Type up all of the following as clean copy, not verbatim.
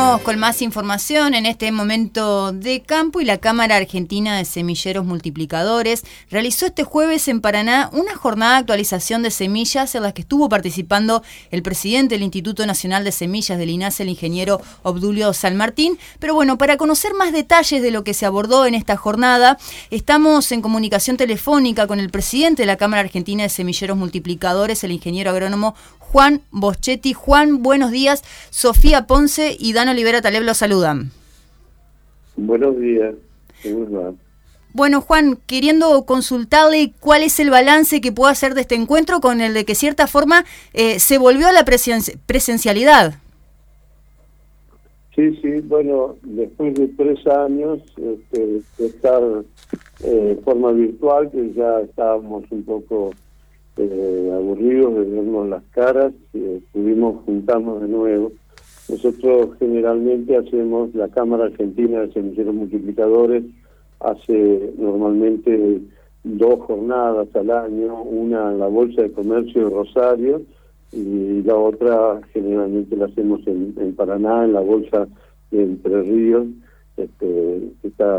Seguimos con más información en este momento de campo y la Cámara Argentina de Semilleros Multiplicadores realizó este jueves en Paraná una jornada de actualización de semillas en la que estuvo participando el presidente del Instituto Nacional de Semillas del INASE, el ingeniero Obdulio San Martín. Pero bueno, para conocer más detalles de lo que se abordó en esta jornada, estamos en comunicación telefónica con el presidente de la Cámara Argentina de Semilleros Multiplicadores, el ingeniero agrónomo Juan Boschetti. Juan, buenos días. Sofía Ponce y Dan Olivera Taleb los saludan. Buenos días. ¿Cómo va? Bueno, Juan, queriendo consultarle cuál es el balance que puede hacer de este encuentro con el de que, cierta forma, se volvió a la presencialidad. Sí, bueno, después de 3 años de estar de forma virtual, que ya estábamos un poco aburridos de vernos las caras, pudimos juntarnos de nuevo. Nosotros generalmente hacemos, la Cámara Argentina de Semilleros Multiplicadores hace normalmente 2 jornadas al año, una en la Bolsa de Comercio de Rosario y la otra generalmente la hacemos en Paraná, en la Bolsa de Entre Ríos, que está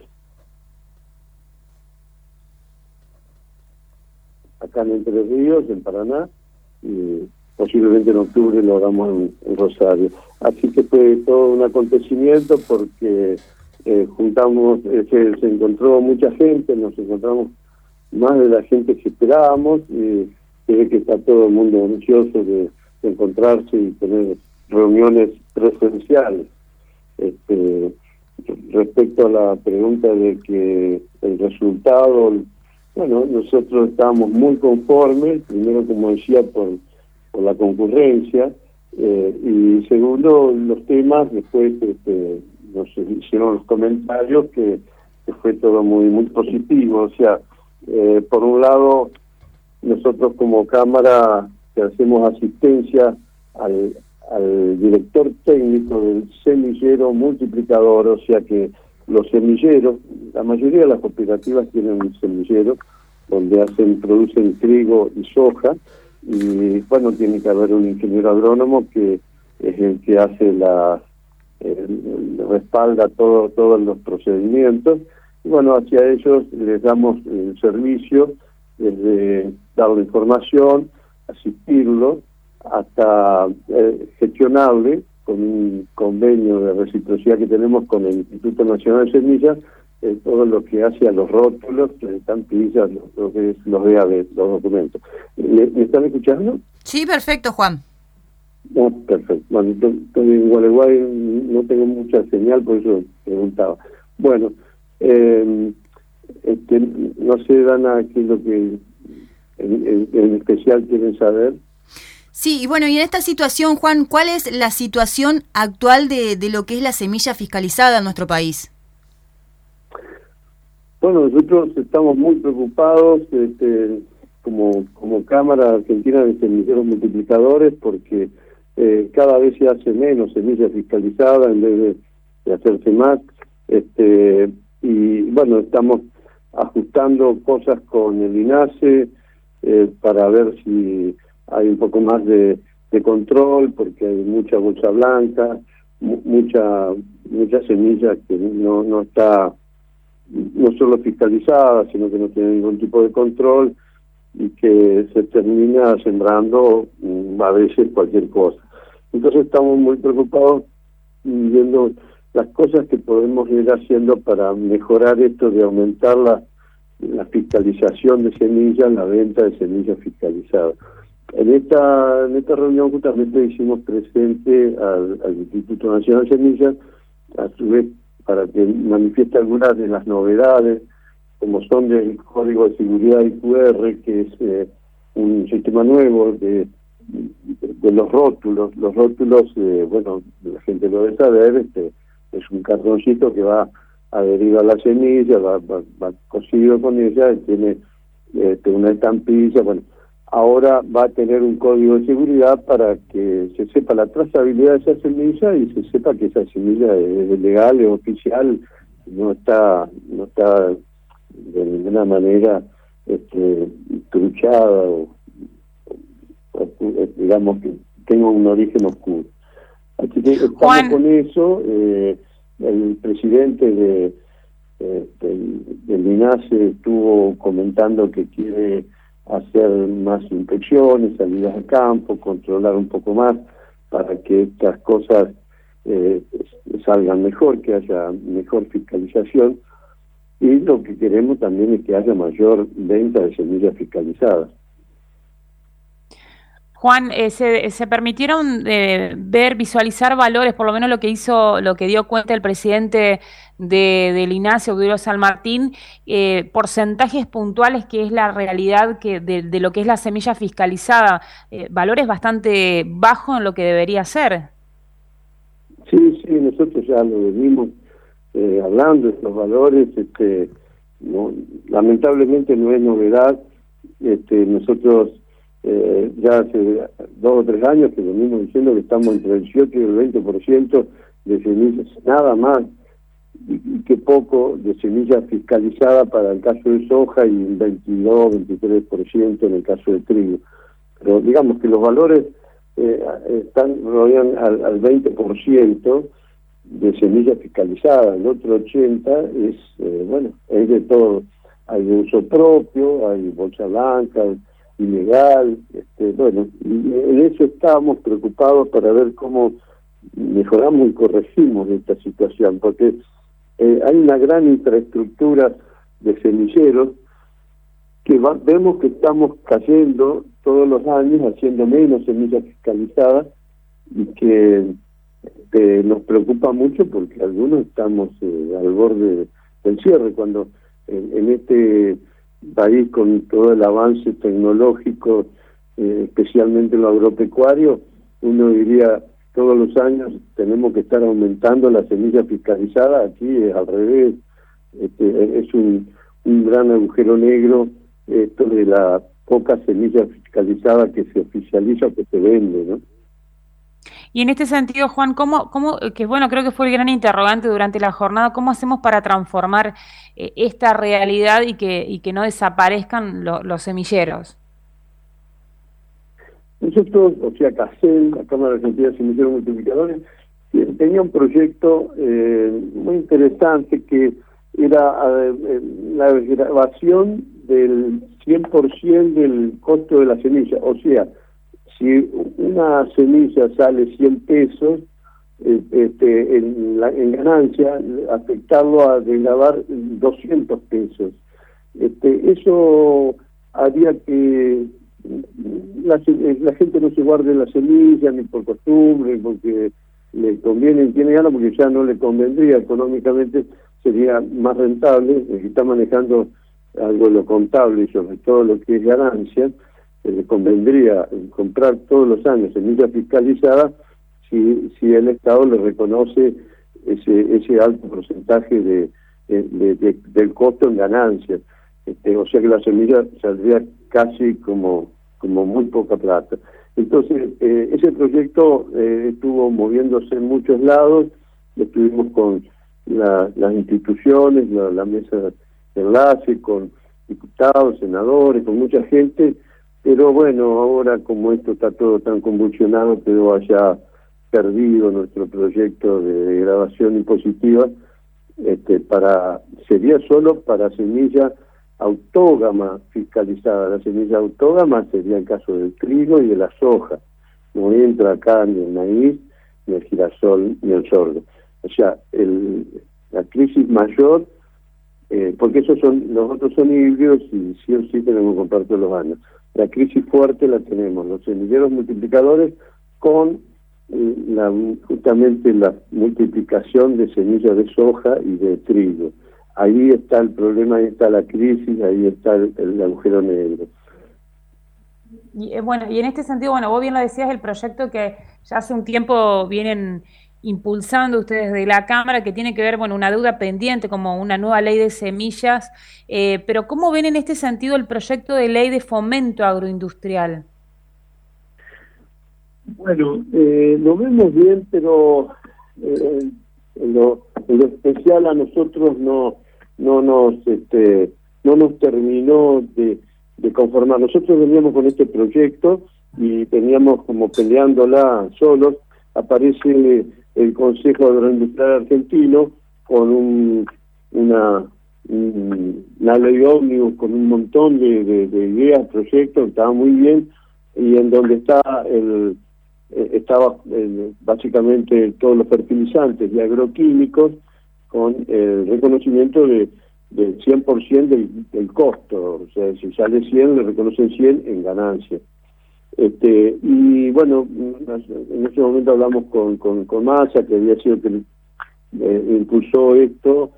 acá en Entre Ríos, en Paraná, y posiblemente en octubre lo hagamos en Rosario. Así que fue todo un acontecimiento porque juntamos, se encontró mucha gente, nos encontramos más de la gente que esperábamos, y se ve que está todo el mundo ansioso de encontrarse y tener reuniones presenciales. Respecto a la pregunta de que el resultado, bueno, nosotros estábamos muy conformes, primero, como decía, por la concurrencia, y segundo, los temas. Después nos hicieron los comentarios que fue todo muy positivo. O sea, por un lado, nosotros como Cámara que hacemos asistencia al director técnico del semillero multiplicador, o sea que los semilleros, la mayoría de las cooperativas tienen un semillero donde producen trigo y soja, y bueno, tiene que haber un ingeniero agrónomo que es el que hace respalda todos los procedimientos, y bueno, hacia ellos les damos el servicio, desde dar la información, asistirlo, hasta gestionarle con un convenio de reciprocidad que tenemos con el Instituto Nacional de Semillas, todo lo que hace a los rótulos, estampillas, lo que es los DAB, los documentos. ¿Me están escuchando? Sí, perfecto, Juan. No, perfecto. Bueno, en Gualeguay no tengo mucha señal, por eso preguntaba. Bueno, no sé, Dana, qué es lo que en especial quieren saber. Sí, y bueno, y en esta situación, Juan, ¿cuál es la situación actual de lo que es la semilla fiscalizada en nuestro país? Bueno, nosotros estamos muy preocupados como Cámara Argentina de Semilleros Multiplicadores, porque cada vez se hace menos semilla fiscalizada en vez de hacerse más, y bueno, estamos ajustando cosas con el INASE para ver si hay un poco más de control, porque hay mucha bolsa blanca, mucha semilla que no está no solo fiscalizada, sino que no tiene ningún tipo de control, y que se termina sembrando a veces cualquier cosa. Entonces estamos muy preocupados viendo las cosas que podemos ir haciendo para mejorar esto de aumentar la fiscalización de semillas, la venta de semillas fiscalizadas. En esta reunión justamente hicimos presente al Instituto Nacional de Semillas, a su vez, para que manifieste algunas de las novedades, como son del Código de Seguridad IQR, que es un sistema nuevo de los rótulos. Los rótulos, bueno, la gente lo debe saber, es un cartoncito que va adherido a la semilla, va cosido con ella, y tiene una estampilla. Bueno, ahora va a tener un código de seguridad para que se sepa la trazabilidad de esa semilla y se sepa que esa semilla es legal, es oficial, no está de ninguna manera truchada o digamos que tenga un origen oscuro. Así que estamos Juan, con eso. El presidente del INASE estuvo comentando que quiere hacer más inspecciones, salidas a campo, controlar un poco más para que estas cosas salgan mejor, que haya mejor fiscalización, y lo que queremos también es que haya mayor venta de semillas fiscalizadas. Juan, se permitieron visualizar valores, por lo menos lo que dio cuenta el presidente del INASE, Obdulio San Martín, porcentajes puntuales que es la realidad de lo que es la semilla fiscalizada, valores bastante bajos en lo que debería ser. Sí, nosotros ya lo venimos hablando de estos valores, lamentablemente no es novedad. Nosotros ya hace 2 o 3 años que venimos diciendo que estamos entre el 18 y el 20% de semillas, nada más, y que poco de semillas fiscalizadas para el caso de soja y un 22-23% en el caso de trigo. Pero digamos que los valores rodean al 20% de semillas fiscalizadas, el otro 80% es de todo. Hay de uso propio, hay bolsa blanca, ilegal, y en eso estamos preocupados para ver cómo mejoramos y corregimos esta situación, porque hay una gran infraestructura de semilleros que vemos que estamos cayendo todos los años, haciendo menos semillas fiscalizadas, y que nos preocupa mucho porque algunos estamos al borde del cierre, cuando en este país, con todo el avance tecnológico, especialmente en lo agropecuario, uno diría todos los años tenemos que estar aumentando la semilla fiscalizada. Aquí es al revés. Es un gran agujero negro esto de la poca semilla fiscalizada que se oficializa o que se vende, ¿no? Y en este sentido, Juan, creo que fue el gran interrogante durante la jornada, ¿cómo hacemos para transformar esta realidad y que no desaparezcan los semilleros? Nosotros, CACEL, la Cámara Argentina de Semilleros Multiplicadores, tenía un proyecto muy interesante que era la grabación del 100% del costo de la semilla. O sea, si una semilla sale 100 pesos en ganancia, afectarlo a desgravar 200 pesos. Eso haría que la gente no se guarde la semilla ni por costumbre, porque le conviene, tiene ganas, porque ya no le convendría económicamente, sería más rentable. El que está manejando algo de lo contable y sobre todo lo que es ganancia, le convendría comprar todos los años semillas fiscalizadas si el Estado le reconoce ese alto porcentaje del costo en ganancias. O sea que la semilla saldría casi como muy poca plata. Entonces, ese proyecto estuvo moviéndose en muchos lados. Estuvimos con las instituciones, la mesa de enlace, con diputados, senadores, con mucha gente, pero bueno, ahora como esto está todo tan convulsionado, quedó allá perdido nuestro proyecto de grabación impositiva. Sería solo para semilla autógama fiscalizada. La semilla autógama sería el caso del trigo y de la soja. No entra acá ni el maíz, ni el girasol, ni el sorgo. O sea, la crisis mayor, porque los otros son híbridos y sí o sí tenemos que comprar todos los años. La crisis fuerte la tenemos los semilleros multiplicadores con justamente la multiplicación de semillas de soja y de trigo. Ahí está el problema, ahí está la crisis, ahí está el agujero negro. Y en este sentido, vos bien lo decías, el proyecto que ya hace un tiempo vienen impulsando ustedes de la Cámara, que tiene que ver, una deuda pendiente, como una nueva ley de semillas, pero ¿cómo ven en este sentido el proyecto de ley de fomento agroindustrial? Bueno, lo vemos bien, pero en lo especial a nosotros no nos terminó de conformar. Nosotros veníamos con este proyecto y veníamos como peleándola solos. aparece el Consejo Agroindustrial Argentino con una ley ómnibus con un montón de ideas, proyectos, estaba muy bien, y en donde estaba básicamente todos los fertilizantes y agroquímicos con el reconocimiento del 100% del costo, o sea, si sale 100 le reconocen 100 en ganancia. Y bueno, en ese momento hablamos con Massa, que había sido que impulsó esto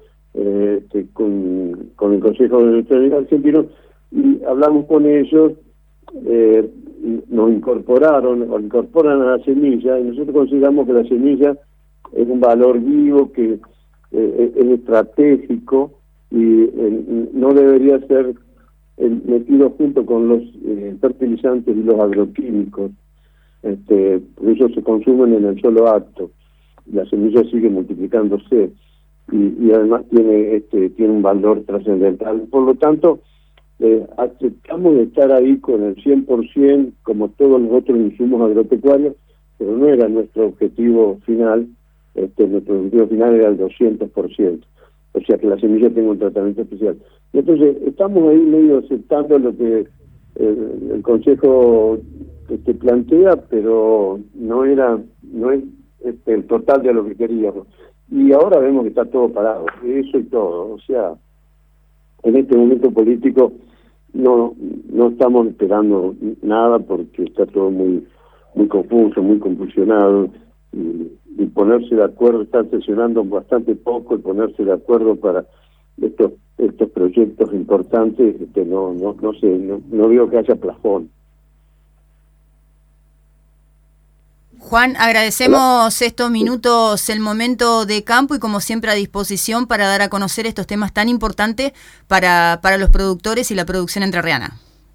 con el Consejo Agroindustrial Argentino, y hablamos con ellos, nos incorporan a la semilla, y nosotros consideramos que la semilla es un valor vivo, que es estratégico, y no debería ser metido junto con los fertilizantes y los agroquímicos, porque ellos se consumen en el solo acto. La semilla sigue multiplicándose y además tiene un valor trascendental. Por lo tanto, aceptamos de estar ahí con el 100%, como todos los otros insumos agropecuarios, pero no era nuestro objetivo final. Nuestro objetivo final era el 200%. O sea, que la semilla tenga un tratamiento especial. Y entonces, estamos ahí medio aceptando lo que el Consejo plantea, pero no es el total de lo que queríamos. Y ahora vemos que está todo parado, eso y todo. O sea, en este momento político no estamos esperando nada, porque está todo muy confuso, muy confusionado, y ponerse de acuerdo, están sesionando bastante poco, y ponerse de acuerdo para estos proyectos importantes, no sé, no veo que haya plafón. Juan, agradecemos estos minutos, el momento de campo, y como siempre a disposición para dar a conocer estos temas tan importantes para los productores y la producción entrerriana.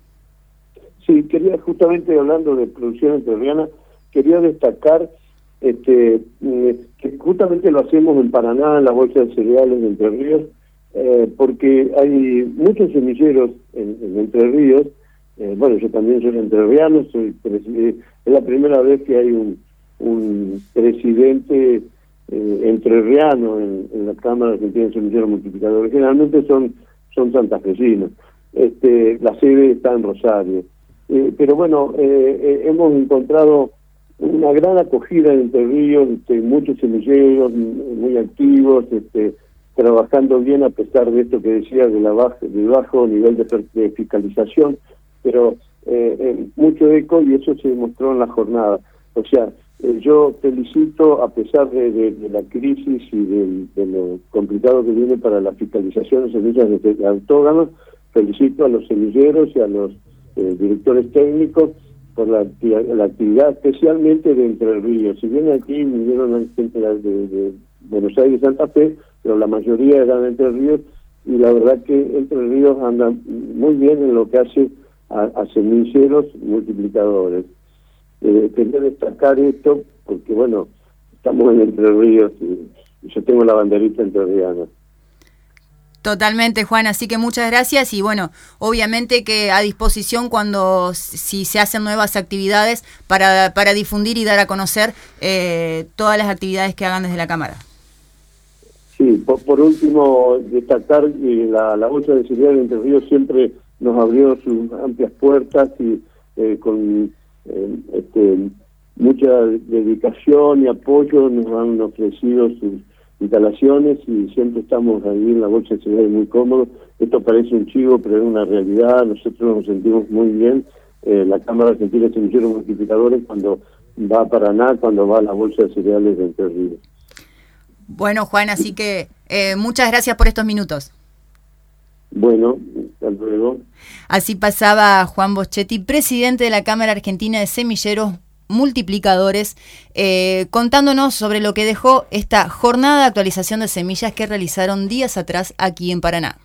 Sí, quería, justamente hablando de producción entrerriana, quería destacar que justamente lo hacemos en Paraná, en la bolsa de cereales de Entre Ríos, porque hay muchos semilleros en Entre Ríos. Bueno, yo también soy entrerriano, es la primera vez que hay un presidente entrerriano en la Cámara Argentina de Semilleros Multiplicadores. Generalmente son santafesinos. La sede está en Rosario. Pero bueno, hemos encontrado una gran acogida en Entre Ríos, muchos semilleros muy activos, trabajando bien a pesar de esto que decía del bajo nivel de fiscalización, pero mucho eco, y eso se demostró en la jornada. O sea, yo felicito, a pesar de la crisis y de lo complicado que viene para la fiscalización de semillas de autóganos, felicito a los semilleros y a los directores técnicos por la actividad, especialmente de Entre Ríos. Si bien aquí vinieron gente de Buenos Aires y Santa Fe, pero la mayoría eran de Entre Ríos, y la verdad que Entre Ríos anda muy bien en lo que hace a semilleros multiplicadores. Quería destacar esto porque, bueno, estamos en Entre Ríos y yo tengo la banderita entrerriana. Totalmente, Juan, así que muchas gracias, y bueno, obviamente que a disposición si se hacen nuevas actividades para difundir y dar a conocer todas las actividades que hagan desde la Cámara. Sí, por último, destacar que la bolsa de cereales de Entre Ríos siempre nos abrió sus amplias puertas, y con mucha dedicación y apoyo nos han ofrecido sus instalaciones, y siempre estamos ahí en la bolsa de cereales muy cómodos. Esto parece un chivo, pero es una realidad. Nosotros nos sentimos muy bien. La Cámara Argentina de Semilleros Multiplicadores, cuando va a Paraná, cuando va a la bolsa de cereales de Entre Ríos. Bueno, Juan, así que muchas gracias por estos minutos. Bueno, hasta luego. Así pasaba Juan Boschetti, presidente de la Cámara Argentina de Semilleros Multiplicadores, contándonos sobre lo que dejó esta jornada de actualización de semillas que realizaron días atrás aquí en Paraná.